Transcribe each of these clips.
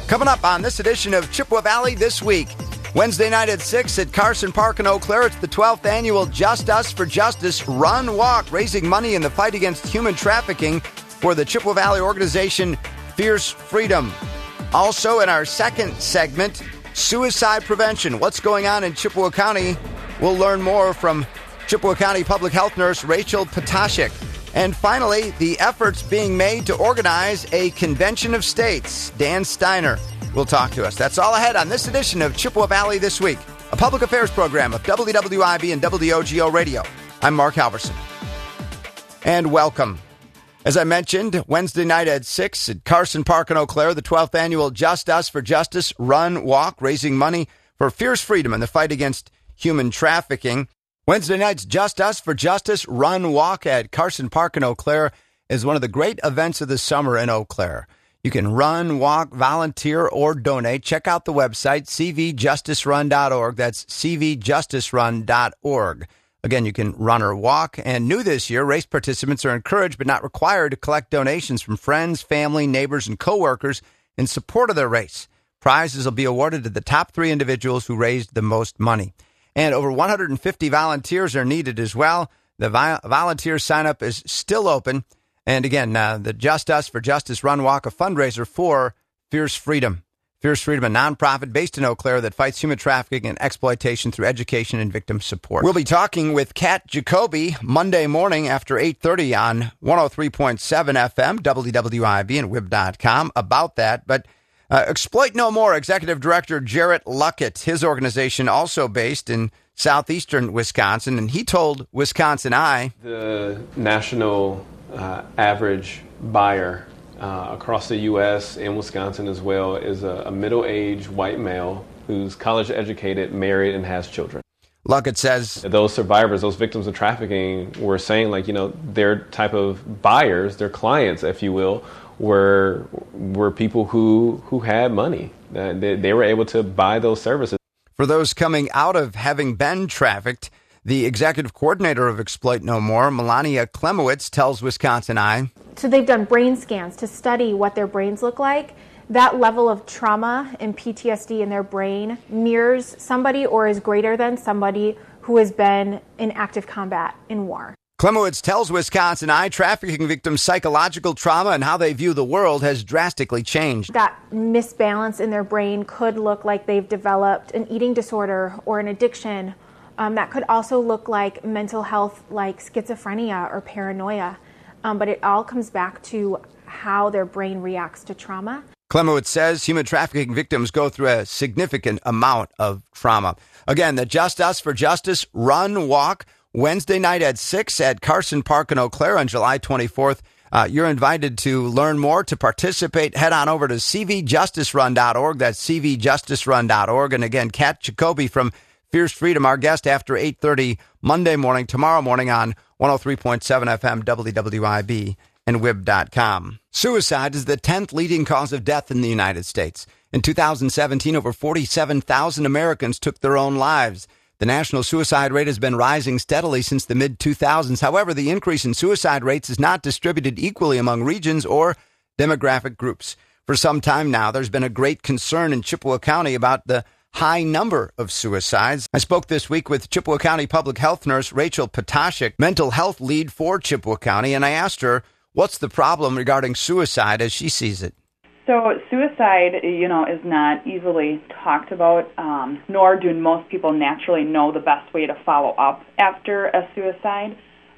Coming up on this edition of Chippewa Valley This Week. Wednesday night at 6 at Carson Park in Eau Claire, it's the 12th annual Just Us for Justice Run Walk, raising money in the fight against human trafficking for the Chippewa Valley organization Fierce Freedom. Also in our second segment, suicide prevention. What's going on in Chippewa County? We'll learn more from Chippewa County Public Health Nurse Rachel Potashik. And finally, the efforts being made to organize a convention of states. Dan Steiner will talk to us. That's all ahead on this edition of Chippewa Valley This Week, a public affairs program of WWIB and WOGO Radio. I'm Mark Halverson. And welcome. As I mentioned, Wednesday night at 6 at Carson Park in Eau Claire, the 12th annual Just Us for Justice Run Walk, raising money for Fierce Freedom in the fight against human trafficking. Wednesday night's Just Us for Justice Run Walk at Carson Park in Eau Claire is one of the great events of the summer in Eau Claire. You can run, walk, volunteer, or donate. Check out the website, cvjusticerun.org. That's cvjusticerun.org. Again, you can run or walk. And new this year, race participants are encouraged but not required to collect donations from friends, family, neighbors, and coworkers in support of their race. Prizes will be awarded to the top 3 individuals who raised the most money. And over 150 volunteers are needed as well. The volunteer sign-up is still open. And again, the Just Us for Justice Run Walk, a fundraiser for Fierce Freedom. Fierce Freedom, a nonprofit based in Eau Claire that fights human trafficking and exploitation through education and victim support. We'll be talking with Kat Jacoby Monday morning after 8:30 on 103.7 FM, WWIB and WIB.com about that. But Exploit No More Executive Director Jarrett Luckett, his organization also based in southeastern Wisconsin, and he told Wisconsin Eye, the national average buyer across the U.S. and Wisconsin as well is a middle-aged white male who's college educated, married, and has children. Luckett says those survivors, those victims of trafficking, were saying, their type of buyers, their clients, if you will, were people who had money. They were able to buy those services. For those coming out of having been trafficked, the executive coordinator of Exploit No More, Melania Klemowitz, tells Wisconsin Eye. So they've done brain scans to study what their brains look like. That level of trauma and PTSD in their brain mirrors somebody or is greater than somebody who has been in active combat in war. Klemowitz tells Wisconsin Eye trafficking victims' psychological trauma and how they view the world has drastically changed. That misbalance in their brain could look like they've developed an eating disorder or an addiction. That could also look like mental health like schizophrenia or paranoia. But it all comes back to how their brain reacts to trauma. Klemowitz says human trafficking victims go through a significant amount of trauma. Again, the Just Us for Justice Run Walk, Wednesday night at 6 at Carson Park in Eau Claire on July 24th. You're invited to learn more, to participate. Head on over to cvjusticerun.org. That's cvjusticerun.org. And again, Kat Jacoby from Fierce Freedom, our guest after 8:30 Monday morning, tomorrow morning on 103.7 FM, WWIB and WIB.com. Suicide is the 10th leading cause of death in the United States. In 2017, over 47,000 Americans took their own lives. The national suicide rate has been rising steadily since the mid-2000s. However, the increase in suicide rates is not distributed equally among regions or demographic groups. For some time now, there's been a great concern in Chippewa County about the high number of suicides. I spoke this week with Chippewa County Public Health Nurse Rachel Potashik, mental health lead for Chippewa County, and I asked her what's the problem regarding suicide as she sees it. So suicide, is not easily talked about, nor do most people naturally know the best way to follow up after a suicide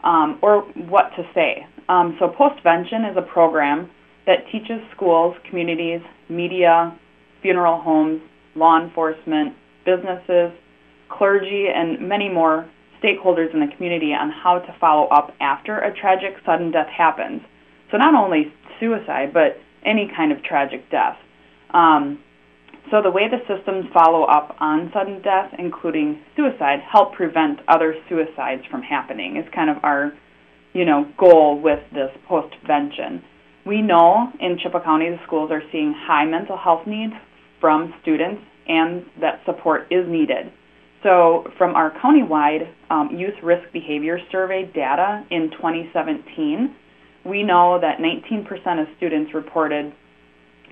or what to say. So Postvention is a program that teaches schools, communities, media, funeral homes, law enforcement, businesses, clergy, and many more stakeholders in the community on how to follow up after a tragic sudden death happens. So not only suicide, but any kind of tragic death. So the way the systems follow up on sudden death, including suicide, help prevent other suicides from happening is kind of our, goal with this Postvention. We know in Chippewa County the schools are seeing high mental health needs from students and that support is needed. So from our countywide youth risk behavior survey data in 2017, we know that 19% of students reported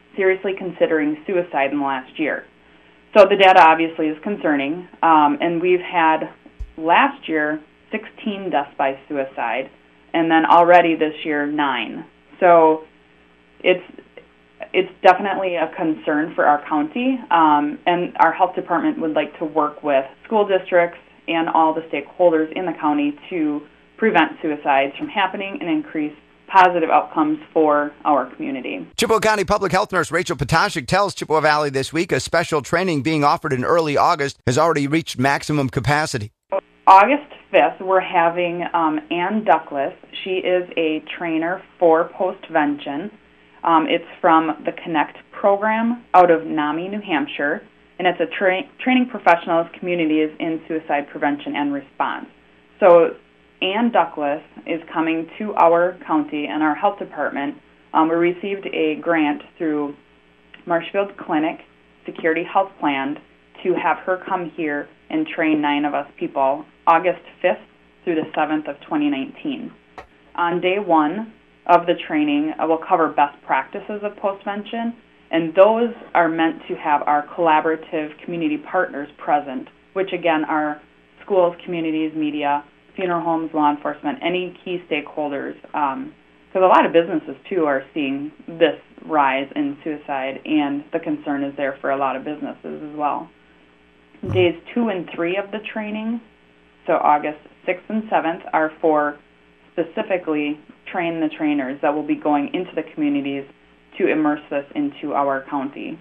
seriously considering suicide in the last year. So the data obviously is concerning, and we've had last year 16 deaths by suicide, and then already this year 9. So it's definitely a concern for our county, and our health department would like to work with school districts and all the stakeholders in the county to prevent suicides from happening and increase positive outcomes for our community. Chippewa County Public Health Nurse Rachel Potashik tells Chippewa Valley this week a special training being offered in early August has already reached maximum capacity. August 5th, we're having Ann Duckless. She is a trainer for postvention. It's from the Connect program out of NAMI, New Hampshire, and it's a training professionals communities in suicide prevention and response. So Ann Duckless is coming to our county and our health department. We received a grant through Marshfield Clinic Security Health Plan to have her come here and train 9 of us people August 5th through the 7th of 2019. On day 1 of the training, we'll cover best practices of postvention, and those are meant to have our collaborative community partners present, which again are schools, communities, media, funeral homes, law enforcement, any key stakeholders, because a lot of businesses, too, are seeing this rise in suicide, and the concern is there for a lot of businesses as well. Days 2 and 3 of the training, so August 6th and 7th, are for specifically train the trainers that will be going into the communities to immerse this into our county.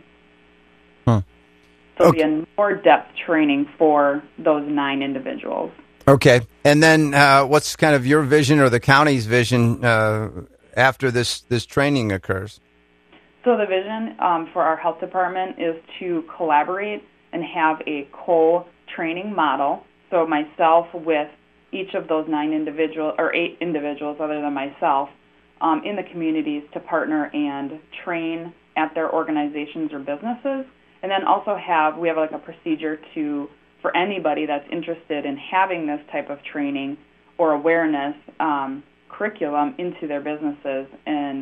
So it'll be a more depth training for those 9 individuals. Okay. And then what's kind of your vision or the county's vision after this training occurs? So the vision for our health department is to collaborate and have a co-training model. So myself with each of those 9 individuals, or 8 individuals other than myself, in the communities to partner and train at their organizations or businesses. And then also we have like a procedure for anybody that's interested in having this type of training or awareness curriculum into their businesses, and,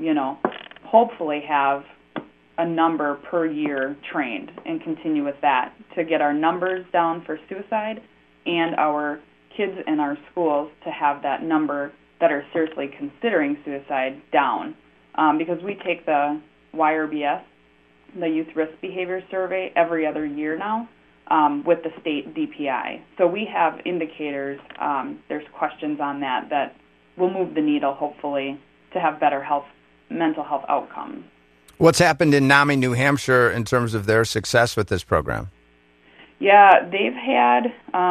hopefully have a number per year trained and continue with that to get our numbers down for suicide and our kids in our schools to have that number that are seriously considering suicide down. Because we take the YRBS, the Youth Risk Behavior Survey, every other year now with the state DPI. So we have indicators, there's questions on that will move the needle, hopefully, to have better mental health outcomes. What's happened in NAMI, New Hampshire, in terms of their success with this program? Yeah, they've had,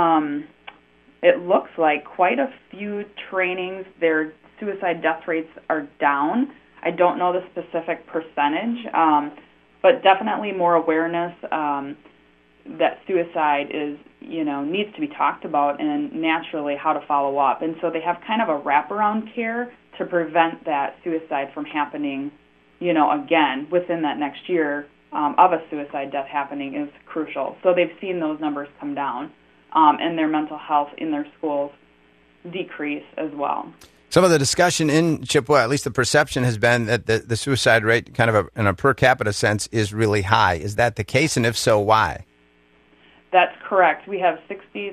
it looks like, quite a few trainings. Their suicide death rates are down. I don't know the specific percentage, but definitely more awareness that suicide is, needs to be talked about, and naturally how to follow up. And so they have kind of a wraparound care to prevent that suicide from happening, again, within that next year of a suicide death happening is crucial. So they've seen those numbers come down, and their mental health in their schools decrease as well. Some of the discussion in Chippewa, at least the perception has been that the suicide rate, kind of in a per capita sense, is really high. Is that the case? And if so, why? That's correct. We have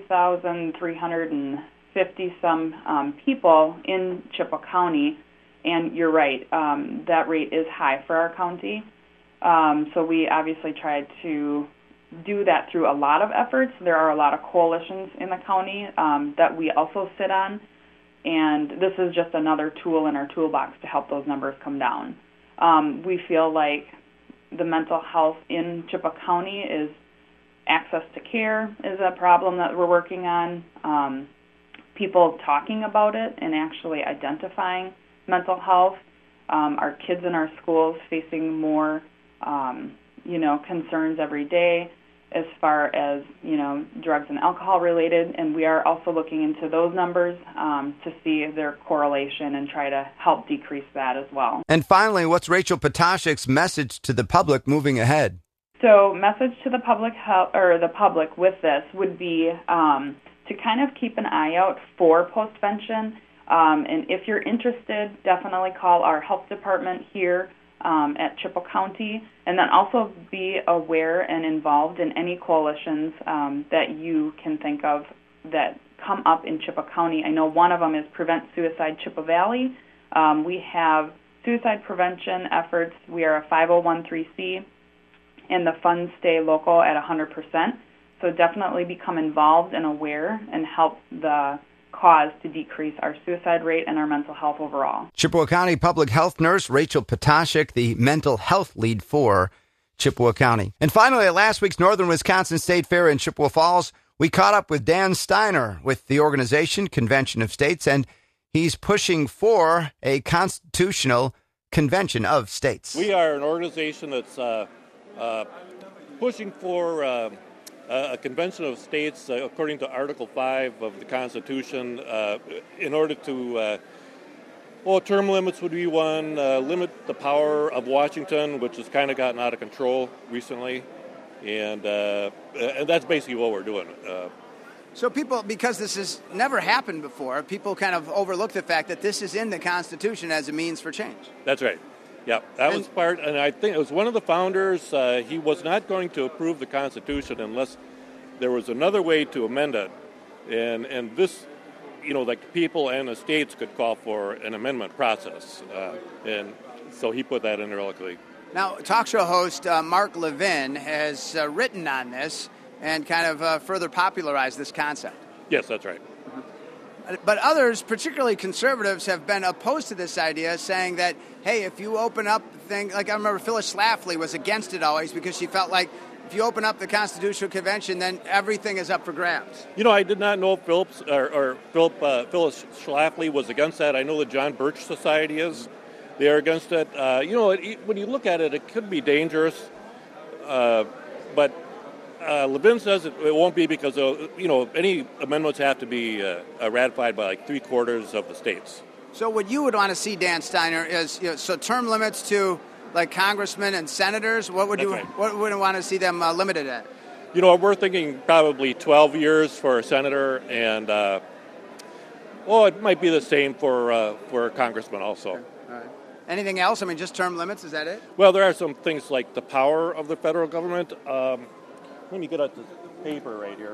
60,350-some people in Chippewa County, and you're right, that rate is high for our county. So we obviously tried to do that through a lot of efforts. There are a lot of coalitions in the county that we also sit on, and this is just another tool in our toolbox to help those numbers come down. We feel like the mental health in Chippewa County is access to care is a problem that we're working on. People talking about it and actually identifying mental health. Our kids in our schools facing more, concerns every day as far as, drugs and alcohol related. And we are also looking into those numbers to see their correlation and try to help decrease that as well. And finally, what's Rachel Potashik's message to the public moving ahead? So, message to the public with this would be to kind of keep an eye out for postvention. And if you're interested, definitely call our health department here at Chippewa County, and then also be aware and involved in any coalitions that you can think of that come up in Chippewa County. I know one of them is Prevent Suicide Chippewa Valley. We have suicide prevention efforts. We are a 501(c), and the funds stay local at 100%. So definitely become involved and aware and help the cause to decrease our suicide rate and our mental health overall. Chippewa County Public Health Nurse Rachel Potashik, the mental health lead for Chippewa County. And finally, at last week's Northern Wisconsin State Fair in Chippewa Falls, we caught up with Dan Steiner with the organization Convention of States, and he's pushing for a constitutional convention of states. We are an organization that's pushing for a convention of states according to Article 5 of the Constitution in order to, term limits would be one, limit the power of Washington, which has kind of gotten out of control recently, and that's basically what we're doing. So people, because this has never happened before, people kind of overlook the fact that this is in the Constitution as a means for change. That's right. Yeah, that was part, and I think it was one of the founders. He was not going to approve the Constitution unless there was another way to amend it, and this, like people and the states could call for an amendment process, and so he put that in there locally. Now, talk show host Mark Levin has written on this and kind of further popularized this concept. Yes, that's right. But others, particularly conservatives, have been opposed to this idea, saying that, hey, if you open up the thing, like I remember Phyllis Schlafly was against it always because she felt like if you open up the Constitutional Convention, then everything is up for grabs. I did not know Phyllis Schlafly was against that. I know the John Birch Society is. They are against it. When you look at it, it could be dangerous, but Levin says it won't be because, any amendments have to be ratified by like 3/4 of the states. So what you would want to see, Dan Steiner, is so term limits to like congressmen and senators. What would What would you want to see them limited at? We're thinking probably 12 years for a senator, and it might be the same for a congressman also. Okay. All right. Anything else? I mean, just term limits. Is that it? Well, there are some things like the power of the federal government. Let me get out this paper right here.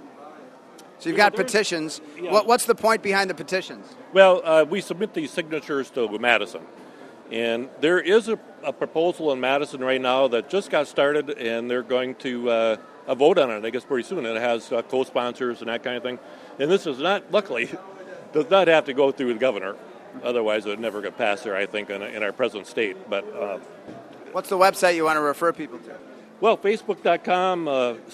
So you've got petitions. Yeah. What's the point behind the petitions? Well, we submit these signatures to Madison. And there is a proposal in Madison right now that just got started, and they're going to vote on it, I guess, pretty soon. And it has co-sponsors and that kind of thing. And this is not, luckily, does not have to go through the governor. Otherwise, it would never get passed there, I think, in our present state. But what's the website you want to refer people to? Well, Facebook.com,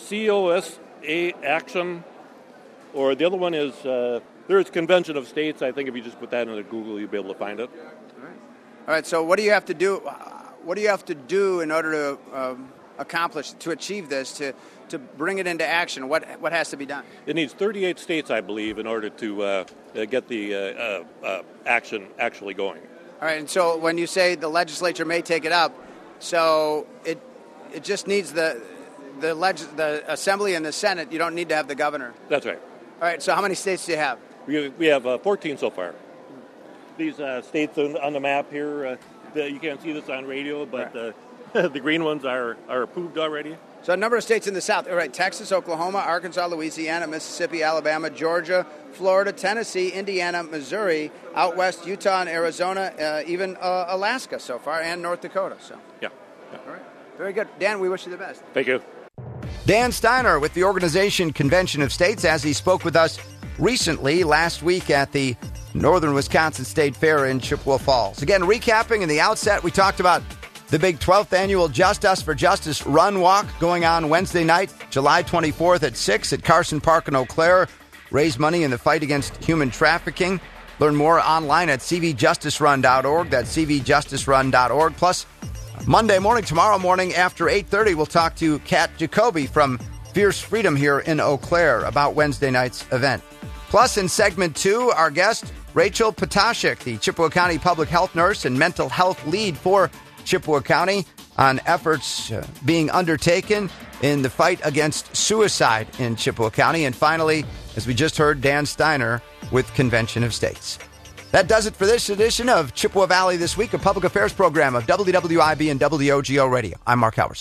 COSA Action, or the other one is, there's Convention of States. I think if you just put that into Google, you'll be able to find it. All right, so what do you have to do? What do you have to do in order to accomplish, to achieve this, to bring it into action? What has to be done? It needs 38 states, I believe, in order to get the action actually going. All right, and so when you say the legislature may take it up, so it just needs the Assembly and the Senate. You don't need to have the governor. That's right. All right, so how many states do you have? We have 14 so far. These states on the map here, you can't see this on radio, but right. The green ones are approved already. So a number of states in the South. All right, Texas, Oklahoma, Arkansas, Louisiana, Mississippi, Alabama, Georgia, Florida, Tennessee, Indiana, Missouri, out west, Utah and Arizona, even Alaska so far, and North Dakota. So Yeah. All right. Very good. Dan, we wish you the best. Thank you. Dan Steiner with the organization Convention of States, as he spoke with us recently last week at the Northern Wisconsin State Fair in Chippewa Falls. Again, recapping in the outset, we talked about the big 12th annual Just Us for Justice Run Walk going on Wednesday night, July 24th at 6 at Carson Park in Eau Claire. Raise money in the fight against human trafficking. Learn more online at cvjusticerun.org. That's cvjusticerun.org. Plus, Monday morning, tomorrow morning after 8:30, we'll talk to Kat Jacoby from Fierce Freedom here in Eau Claire about Wednesday night's event. Plus, in segment 2, our guest, Rachel Potashik, the Chippewa County Public Health Nurse and Mental Health Lead for Chippewa County, on efforts being undertaken in the fight against suicide in Chippewa County. And finally, as we just heard, Dan Steiner with Convention of States. That does it for this edition of Chippewa Valley This Week, a public affairs program of WWIB and WOGO Radio. I'm Mark Howard.